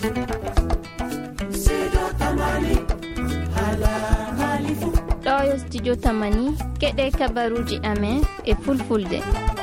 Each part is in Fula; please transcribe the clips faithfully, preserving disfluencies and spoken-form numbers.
ɗo studio tamani keɗe kabaruji amen e fulfulde.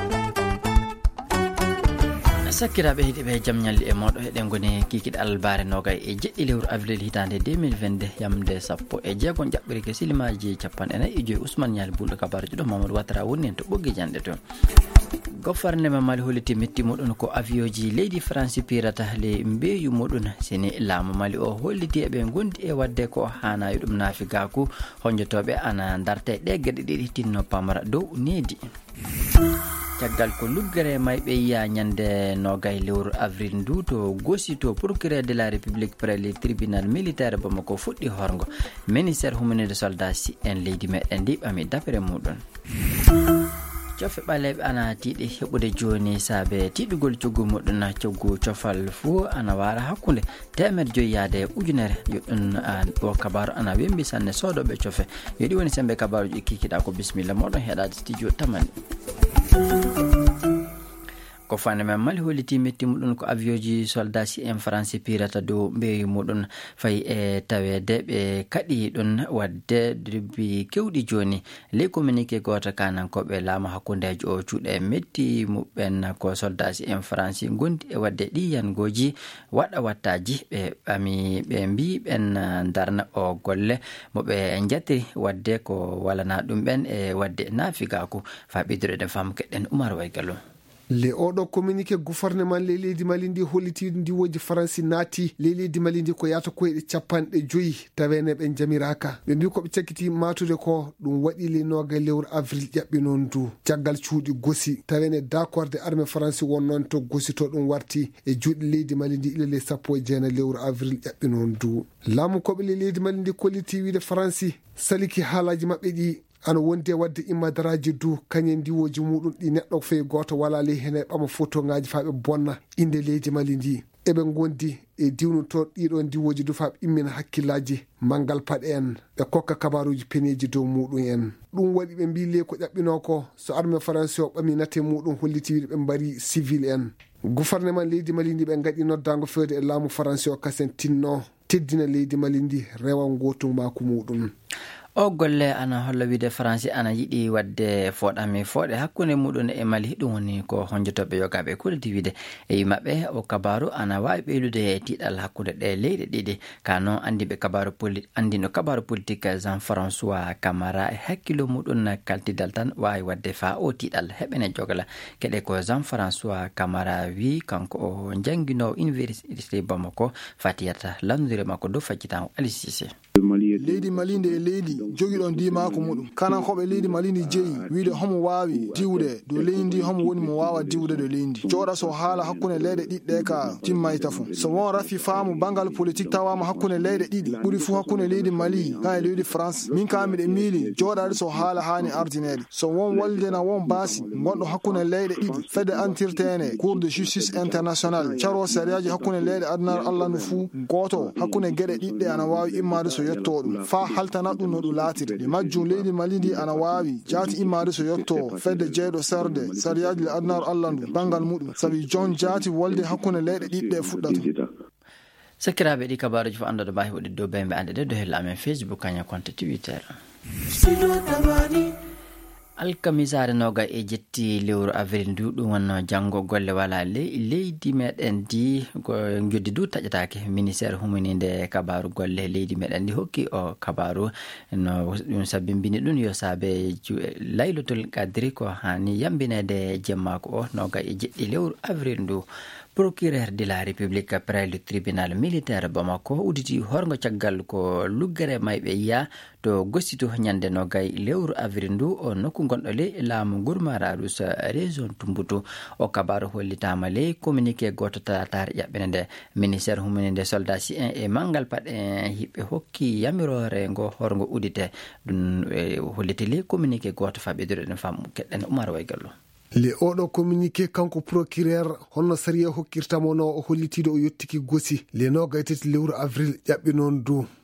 sakkiraɓe heeɗiɓe jaam ñalli e moɗo heɗen goni kikiɗe albare nogay e jeɗɗi lewru avril hitande deux mille vingt-deux yamde sappo e jeegon jaɓɓirike silimaji capanɗe nayyi e joyi ousmane ñali bulɗo kabaruji ɗo mamadou watara woni en to ɓoggi janɗe to. goffarnema mali holliti metti muɗum ko avion ji leydi france pirata le mbeyu muɗum sini laamu mali o holliti eɓe gondi e wadde ko hanayi ɗum naafi gaku honjotoɓe ana darte ɗe gueɗe ɗiɗi tinno pamara dow needi. caggal ko luggere mayɓe yiya ñande nogay lewru avril ndu to gosi to procureur de la république près le tribunal militaire bamako fuɗɗi horgo ministére humanide soldat si en leydi meɗen ndi ɓami dapere muɗum. cofe ɓaleɓe ana tiiɗi heɓude joni saabe tiiɗugol coggu muɗum coggu cofal fuu ana wara hakkude temeɗe joyi yaade ujunere yoɗɗum o kabaru ana wembi sanne sodoɓe cofe yoɗi woni sembe kabaruji kikiɗa ko bisimilla moɗon heɗade studio tamani. ko fane men mali holliti metti muɗum ko avion ji soldat si en france pirata dow mbeyu muɗum fayi e tawede ɓe kaɗi ɗum wadde debbi kewɗi joni ley communiqué goto kanankoɓe laama hakkudeji o cuuɗe metti muɓen ko soldat si en france gondi e wadde ɗi yangoji waɗa wattaji ɓe ɓami ɓe mbi ɓen darna o golle moɓe jattiri wadde ko walana ɗum ɓen e wadde naafigaku fa ɓidureɗen fam keɗɗen Oumar Waygallo. le oɗo communiqué gouvernement ley leydi mali ndi holliti ndiwoji faransi naati ley leydi mali ndi ko yata koyɗe capanɗe joyi tawene ɓe jamiraka ɓe mbi koɓe cakkiti matude ko ɗum waɗi le noga lewru avril ƴaɓɓi noon du caggal cuuɗi gosi tawene d' accord de armé faransi won noon to gosi to ɗum warti e juuɗe leydi mali ndi ilele sappo e jeenayi lewru avril ƴaɓɓi noon du laamu koɓe le leydi mali ndi kolliti wiide faransi saliki haalaji maɓɓe ɗi ana wonde wadde immadaraji du kañen ndiwoji muɗum ɗi neɗɗo fey goto wala ley hene ɓama photoŋaji faɓe bonna inde leydi mali ndi eɓe gondi e diwnu to ɗiɗo ndiwoji du faɓe immina hakkillaji mangal paɗe en ɓe kokka kabaruji peneji dow muɗum en ɗum waɗi ɓe mbi le ko ƴaɓɓino ko so armé français o ɓami nate muɗum holliti wiide ɓe mbari civil en gouvernement leydi mali ndi ɓe gaɗi noddago fewde e laamu français o kasen tinno teddina leydi mali ndi rewa gotum mako muɗum. o golle ana holla wiide france ana yiɗi wadde foɗami fooɗe hakkude muɗum e mali ɗum woni ko honjotoɓe yogaɓe kuuleti wiide e yimaɓe o kabaru ana wawi ɓeydude e tiiɗal hakkude ɗe leyɗe ɗiɗi ka noon andiɓe kabaru poli andino kabaru politique jean françois camara e hakkilo muɗum kaltidal tan wawi wadde fa o tiiɗal heɓene jogla keɗe ko jean françois camara wi kanko o jangguinowo université bamako fatiyata landudire makko dow faccitan Ali Cissé. leydi malinde e leydi jogiɗon dimako muɗum kanan hoɓe leydi malindi jeeyi wiide homo wawi diwde do leydi homo woni mo wawa diwde do leydi jooɗa so haala hakkude leyɗe ɗiɗɗe ka timmayta fu so won rafi faamu bangal politique tawama hakkude leyɗe ɗiɗi ɓuuri fu hakkude leydi mali kan e leydi france min ka miɗe miili jooɗade so haala hani ardinede so won waldena won baasi gonɗo hakkude leyɗe ɗiɗi fedde antirtene cour de justice international caro sériyaji hakkude leyɗe adnar allah no fu goto hakkude gueɗe ɗiɗɗe ana wawi immade so yetto ɗum fa haltana ɗum no ɗum laatiri e majjum leydi mali ndi ana wawi jaati immade so yetto fedde jeyɗo serde sariyaji le adnaru allah ndu bangal muɗum sabi jon jaati wolde hakkude leyɗe ɗiɗɗe fuɗɗata. sakkiraɓe ɗi kabaruji fo andoɗo mbawi waɗi dow bemɓe ande ɗe do hella amen facebook kaña compte twitter. alkamisare noga e jetti lewru avril ndu ɗum wonno janggo golle wala ley leydi meɗen di joddi du taƴatake ministére humanide kabaru golle leydi meɗen ndi hokki o kabaru no ɗum sabimbini ɗum yo saabe laylotol qadri ko hani yambinede jemmako o noga e jeɗɗi lewru avril ndu procureur de la république près le tribunal militaire bamako uditi horgo caggal ko luggere mayɓe yiya to gossito ñande no gay lewru avril ndu o nokku gonɗo ley laamu gurmaraɗu so région tumbutu o kabaru hollitama ley communiqué goto talatare ƴaɓɓene nde ministére humanide soldat si en e mangal paɗe hiɓɓe hokki yamirore ngo horgo udite ɗum holliti ley communiqué goto faɓidure ɗum fam keɗɗen Oumar Waygallo. le oɗo communiqué kanko procureur honno sariya hokkirtamo no o hollitiɗo o yettiki gosi le nogay tati lewru avril ƴaɓɓi noon du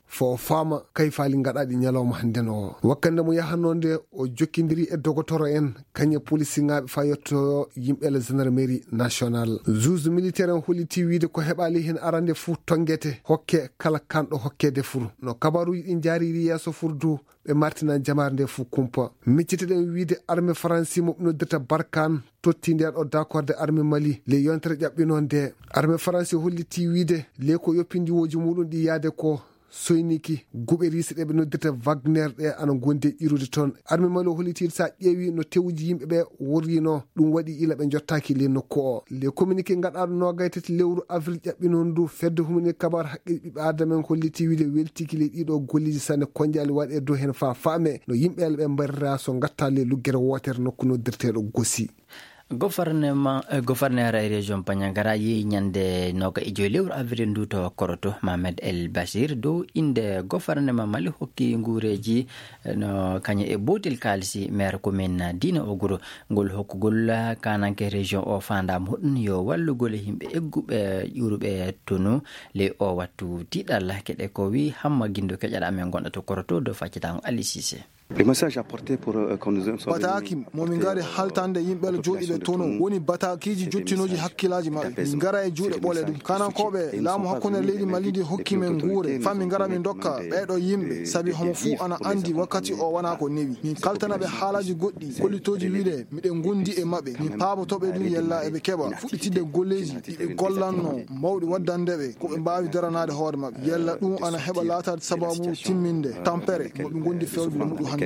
fo fama kay faali gaɗaɗi ñalawma hannden o. wakkande mo yahanonde o jokkidiri e dogotoro en kañe police ngaɓe fa yettoyo yimɓele gendarmerie national. juge militaire en holliti wiide ko heɓali hen arande fuu tongete hokke kala kanɗo hokkede furu. no kabaruji ɗin jariri yesso furdu ɓe martina jamare nde fuu kumpa. micciteɗen wiide armée français mo noddirta Barkhane totti nden o d'accorde armée Mali le yontere ƴaɓɓino nde. armée français holliti wiide le ko yoppindiwoji muɗum ɗi yaade ko soyniki guɓe risi ɗe ɓe noddirta Wagner ɗe ana gondi ƴirude toon. armée Mali o holliti sa ƴeewi no tewuji yimɓeɓe worrino ɗum waɗi ila ɓe jottaki le nokku o. le communiqué gaɗaɗo nogay tati lewru avril ƴaɓɓino ndu fedde humni kabar haqqille ɓiɓɓe adama en holliti wiide weltiki le ɗiɗo golliji sanne konjali waɗi e dow hen fa faame no yimɓele ɓe mbarira so gatta le luggere wotere nokku noddirteɗo Gossi. gouvernement uh, gouverneur e région Pagnagara yi ñande noga e joyi lewru avril ndu to koroto Mohamed El Bashir dow inde gouvernement Mali hokki nguureji no kañe e botel kalisi maire commune dina o guro ngol hokkugol kananke région o fandam huɗum yo wallugol himɓe egguɓe ƴuruɓe tonu le o wattu tiɗal keɗe ko wi hamma guindo keƴaɗa men gonɗo to koroto do faccitango Ali Cissé. le message apporté pour qu'on nous bataki momin ngari haltande yimɓe joɗiɓe tono woni batakiji jottinoji hakkilaji mabɓe min gara e juuɗe ɓole ɗum kanankoɓe laamu hakkunde leydi Mali ndi hokki men guure fa min gara min dokka ɓeɗo yimɓe saabi homo fuu ana andi wakkati o wona ko newi min kaltanaɓe haalaji goɗɗi kollitoji wiide miɗen gondi e mabɓe min paabotoɓe ɗum yella eɓe keɓa fuɗɗitide golleji ɗiɓe gollanno mawɗi waddandeɓe koɓe mbawi daranade hoore mabɓe yella ɗum ana heɓa laatade sababu timminde tampere moɓe gondi fewde muɗum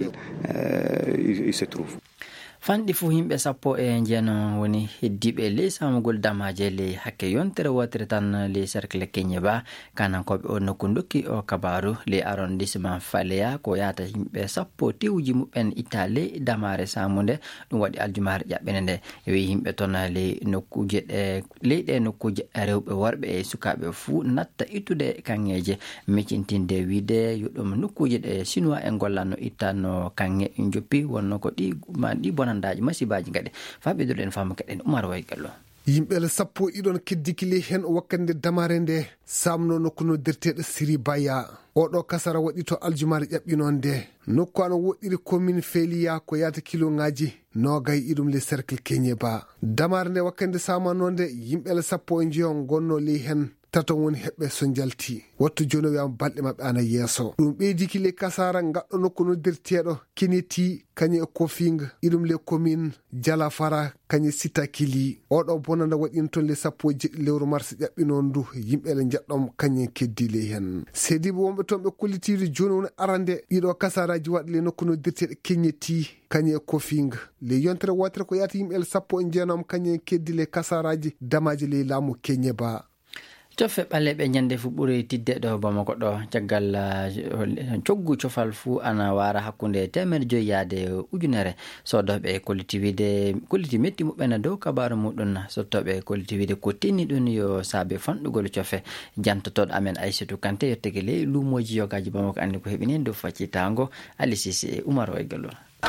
Euh, il se trouve. fanɗi fuu yimɓe sappo e jeeno woni heddiɓe ley samugol damaje ley hakke yontere wotere tan ley cercle Keñeba kanankoɓe o nokku dokki o kabaru ley arrondissement Faleya ko yata yimɓe sappo tewji muɓen itta ley damare samude ɗum waɗi aljumare ƴaɓɓene nde wi yimɓe toon ley nokkuje ɗe ley ɗe nokkuje rewɓe worɓe e sukaɓe fuu natta ittude kanŋeje miccintinde wiide yoɗum nokkuje ɗe chinois e gollanno ittanno kanŋe joppi wonno ko ɗi ma ɗi bona daji masibaji gaɗe faɓiɗoɗen fama keɗen Oumar Waygallo. yimɓele sappo iɗon keddikili hen wakkande damare nde samno nokku noddirteɗo Siri Baya oɗo kasara waɗi to aljumare ƴaɓɓino nde nokku ano woɗɗiri commune Feliya ko yata kiloŋaji nogay iɗum le cercle Keñeba. damare nde wakkande samano nde yimɓele sappo e jeeyon gonno ley hen tato woni heɓɓe so jalti wattu joni wiyama balɗe mabɓe ana yeeso ɗum ɓeydiki le kasara gaɗɗo nokku noddirteɗo Kineti kañe e Kofinga iɗum le commune Jalafara kañe Sitakili oɗo bonanda waɗino toon le sappo e jeɗɗi lewru mars ƴaɓɓino ndu yimɓele jaɗɗom kañen keddi le hen sediɓe wonɓe toon ɓe kollitide joni woni arande ɗiɗo kasaraji waɗi le nokku noddirteɗo Kineti kañe e Kofinga le yontere wotere ko yata yimɓele sappo e jeenom kañen keddi le kasaraji damaji le laamu Keñeba. cofe ɓaleɓe ñande fu ɓuuri tidde ɗo Bamako ɗo caggal coggu cofal fuu ana wara hakkunde temere joyi yaade ujunere sodoɓe collectivité colliti metti muɓɓena dow kabaru muɗum sottoɓe collectivité ko tinni ɗum yo saabe fanɗugol cofe jantotoɗo amen Aissatou Kanté yettege ley lumoji yogaji Bamako andi ko heɓinen dow faccitango Ali Cissé e Oumar Waygallo.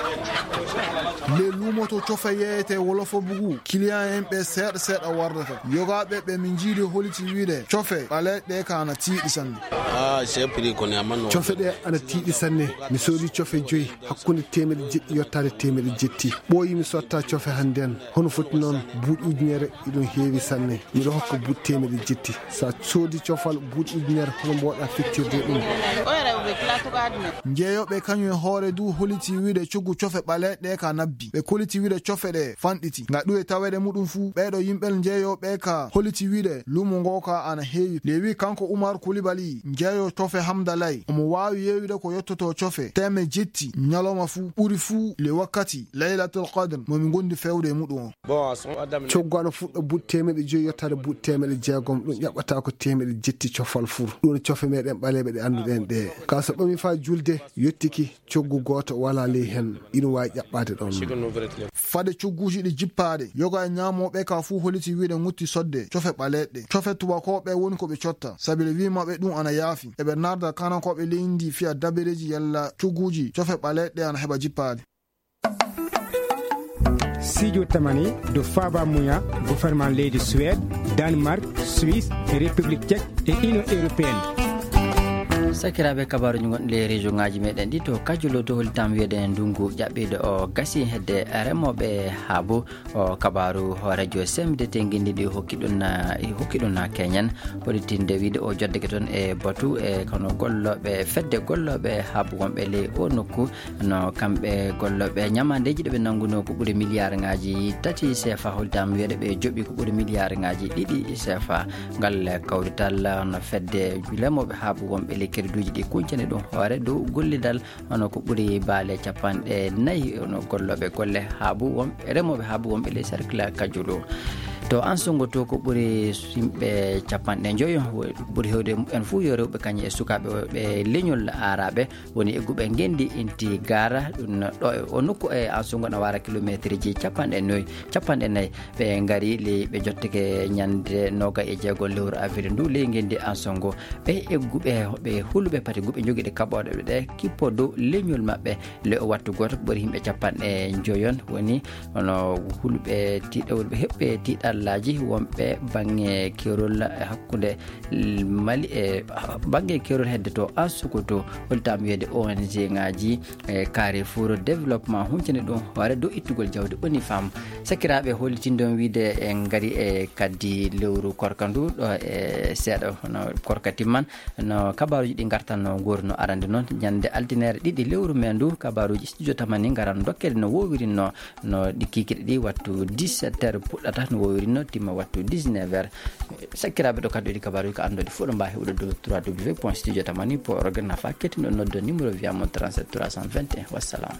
le lumoto cofe yeyete wolofo bugu client en ɓe seeɗa seeɗa wardata yogaɓe ɓe min jiidi holiti wiide cofe ɓale ɗe ka ana tiiɗi sanne cofe ɗe ana tiiɗi sanne mi soodi cofe joyi hakkude temedde jeɗɗi yottade temedde jetti ɓooyi mi sotta cofe hannden hono foti noon buuɗi ujunere iɗum heewi sanne miɗo hokka buuɗi temedde jetti sa soodi cofal buuɗi ujunere hono mboɗa fittirde ɗum jeeyoɓe kañum e hoore du holiti wiide coggu cofe ɓale ɗe ka nabbi ɓe koliti wiide cofe ɗe fanɗiti nga ɗu e taweɗe muɗum fuu ɓeɗo yimɓel jeeyoɓe ka holiti wiide lumo ngo ka ana heewi le wi kanko Oumar Coulibaly jeeyo cofe Hamdalay omo wawi yewide ko yettoto cofe teme jetti ñalawma fuu ɓuri fuu le wakkati laylatul qadr momi gondi fewde e muɗum o coggu ano fuɗɗo buuɗi temeɗe joyi yottade buuɗi temeɗe jeegom ɗum ƴaɓɓata ko temeɗe jetti cofal fur ɗum cofe meɗen ɓaleɓe ɗe anduɗen ɗe ka so ɓami fa julde yettiki coggu goto wala ley hen ina wawi ƴaɓɓade ɗon fade cogguji ɗi jippade yoga e ñamoɓe ka fuu holiti wiide gutti sodde cofe ɓaleɗe cofe tubakoɓe woni koɓe cotta saabi le wimaɓe ɗum ana yaafi eɓe narda kanankoɓe leydi fiya dabereji yalla cogguji cofe ɓaleɗe ana heɓa jippade. Studio Tamani do Faba Mouya gouvernement leydi Suède, Danemark, Suisse, République tchèque et Union européenne. sakiraɓe kabaruji gonɗi e région ngaji meɗen ɗi to kajulo to holitam wiyede ndungu ƴaɓɓide o gasi hedde remoɓe haabo o kabaru radio semde tenguindiɗi hokkiɗum hokkiɗum keñen ɓoɗitinde wiide o joddeke toon e batu e kono golloɓe fedde golloɓe haabo wonɓe ley o nokku no kamɓe golloɓe ñamandeji ɗeɓe nanguno ko ɓuuri milliard ngaji tati CFA holitam wiyede ɓe jooɓi ko ɓuuri milliard ngaji ɗiɗi CFA ngal kawrital no fedde remoɓe haabo wonɓe ley kerduji ɗi kuncani ɗum hoore dow gollidal hono ko ɓuuri baale capanɗe nayyi no golloɓe golle haabo wonɓe remoɓe haabo wonɓe ley cercle kajulo to an songo to ko ɓuuri yimɓe capanɗe joyi ɓuuri hewde en fuu yo rewɓe kañum e sukaɓe ɓe leñol araɓe woni egguɓe gendi inti gara ɗum ɗo o nokku e an songo no wara kilométre ji capanɗe noyi capanɗe nayyi ɓe gaari ley ɓe jottake ñande noga e jeegol lewru avril ndu ley gendi an songo ɓe egguɓe ɓe hulɓe pati guɓe joguiɗe kaɓoɗe ɗe kippo dow leñol mabɓe le o wattu goto ɓuuri yimɓe capanɗe joyon woni hono hulɓe tiɗawolɓe heɓɓe tiɗallaji wonɓe banggue kerol hakkude mali e banggue kerol hedde to asuko to holtam wiyede O N G ngaji e Carrefour développement huncani ɗum hoore dow ittugol jawdi oni fam sakiraɓe hollitindon wiide en gaari e kaddi lewru korka ndu ɗo e seeɗa hono korka timman no kabaruji ɗi gartanno goruno arande noon ñande altinere ɗiɗi lewru men ndu kabaruji studio tamani garan dokkede no wowirinno no ɗi kikiɗe ɗi wattu dix-sept heures puɗɗata no wowirinno timma wattu dix-neuf heures sakkiraɓe ɗo kaddu ɗi kabaruji ko andode fof ɗo mbawi heɓude dow trois w point studio tamani pour organ nafa kettiɗo noddo numéro wiyamo trente-sept trois cent vingt et un wassalam.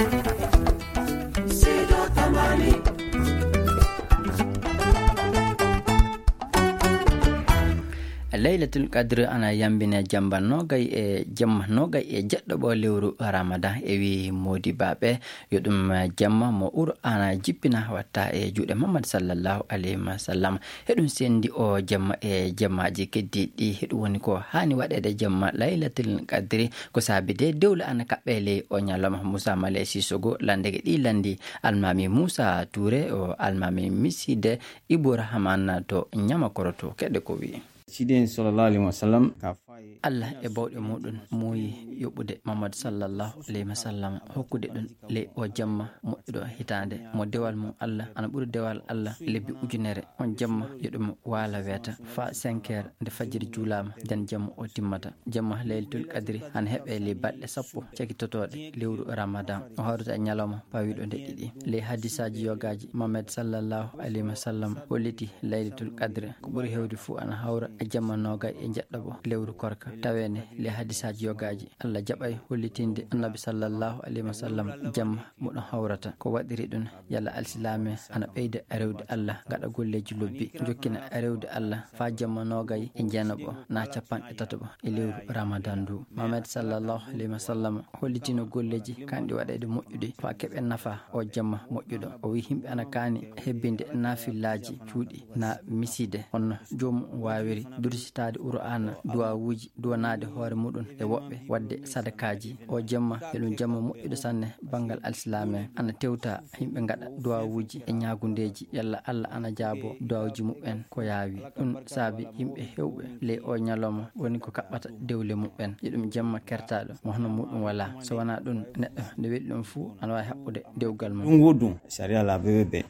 Laylatul Qadr ana yambine jamba nogay e jamma nogay e jeɗɗoɓo lewru Ramadan e wi modi baɓe yo ɗum jamma mo uro ana jippina watta e juuɗe Muhammad sallallahu alayhi wa sallam heɗum sendi o jamma e jammaji keddiɗi heɗum woni ko hani waɗede jamma Laylatul Qadri ko saabide dewle ana kaɓɓe ley o ñalama Moussa Male Sissogo landege ɗi landi almami Moussa Touré o almami miside Ibrahimane to ñama koroto keɗe ko wi Siden sallallahu alaihi wasallam ka faye Allah e bawɗe muɗum muuyi yoɓɓude Muhammad sallallahu alayhi wa sallam hokkude ɗum le o jamma moƴƴuɗo hitande mo dewal mum Allah ana ɓuuri dewal Allah lebbi ujunere on jamma yo ɗum waala weeta fa cinq heures nde fajiri juulama nden jamma o timmata jamma Laylatul Qadri hana heeɓe le balɗe sappo cakitotoɗe lewru Ramadan o hawrata e ñalawma pawiɗo nde ɗiɗi le hadisaji yogaji Muhammad sallallahu alayhi wa sallam holliti Laylatul Qadri ko ɓuuri hewde fuu ana hawra e jamma noga e jeɗɗoɓo lewru korka tawene le hadisaji yogaji Allah jaɓay hollitinde annabi sallallahu alayhi wa sallam jamma moɗon hawrata ko waɗiri ɗum yalla alsilame ana ɓeyda rewde Allah gaɗa golleji lobbi jokkina rewde Allah fa jamma nogay e jeenaɓo na capanɗe tataɓo e lewru Ramadan ndu Muhammad sallallahu alayhi wa sallam hollitino golleji kanɗi waɗede moƴƴude fa keɓe nafa o jamma moƴƴuɗo o wi himɓe ana kaani hebbinde nafillaji cuuɗi na miside honno jomum wawiri dursitade Qur'ana duwawuji duwanade hoore muɗum e woɓɓe wadde sadakaji o jamma heɗum jamma moƴƴuɗo sanne banggal alsilame ana tewta yimɓe gaɗa duwawuji e ñagundeji yalla Allah ana jaabo duwawuji muɓɓen ko yaawi ɗum saabi yimɓe hewɓe ley o ñalawma woni ko kaɓɓata dewle muɓɓen yeɗum jamma kertaɗo mo hono muɗum wala so wona ɗum neɗɗo nde weɗi ɗum fuu ana wawi haɓɓude dewgal mum ɗum woɗɗum sharia la bebe